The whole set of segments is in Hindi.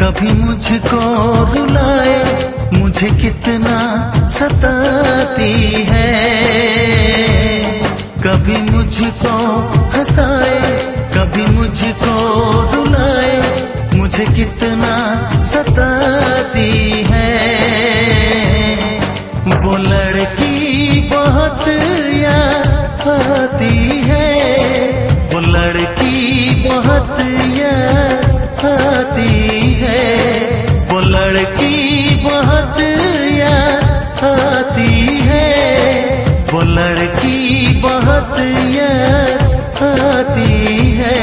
कभी मुझको रुलाए, मुझे कितना सताती है। कभी मुझको हंसाए, कभी मुझको रुलाए, मुझे कितना सताती है। वो लड़की बहुत याद आती है, वो लड़की बहुत याद आती है, वो लड़की बहुत याद आती है, वो लड़की बहुत याद आती है।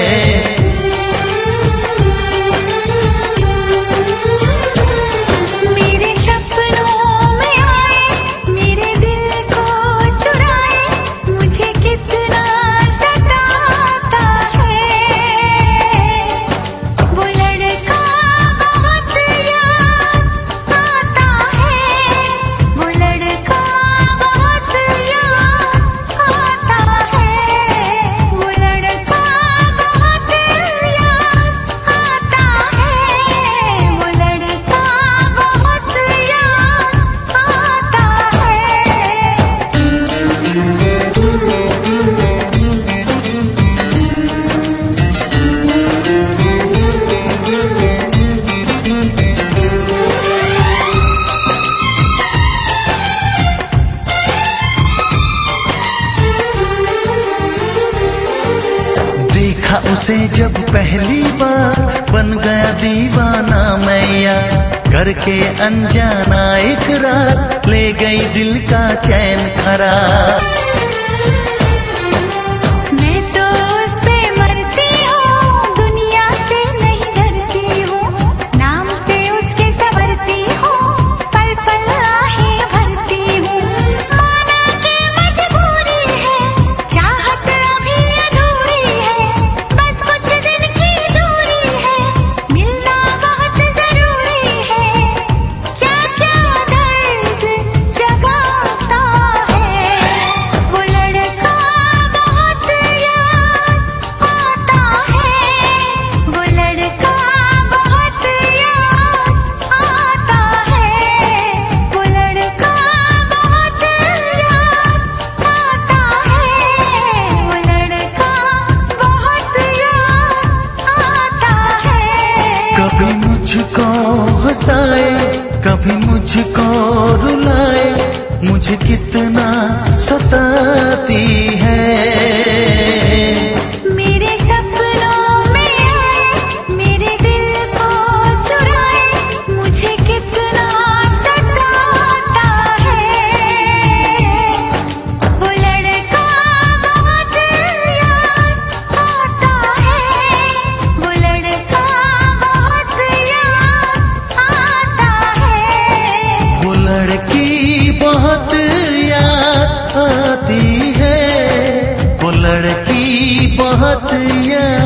उसे जब पहली बार बन गया दीवाना मैया, करके अनजाना इकरार ले गई दिल का चैन खराब। मैं तो उस पे मरती हूँ, दुनिया से नहीं डरती हूँ, नाम से उसके संवरती हूँ, पल पल आहें भरती हूँ। माना कि मजबूरी है, चाहत अभी अधूरी है, बस कुछ दिन की दूरी है, मिलना बहुत जरूरी है। क्या क्या दर्द जगाता है, वो लड़का बहुत याद आता है, वो लड़का बहुत याद आता है, वो लड़का बहुत याद आता है, वो लड़का बहुत याद आता है। कभी मुझको हंसाए, कभी मुझको रुलाए, मुझे कितना सताती है। मेरे सपनों में आए, मेरे दिल को चुराए, मुझे कितना सताता है। वो लड़का बहुत याद आता है, वो लड़का बहुत याद आता है। वो लड़की बहुत याद आती है, वो लड़की बहुत याद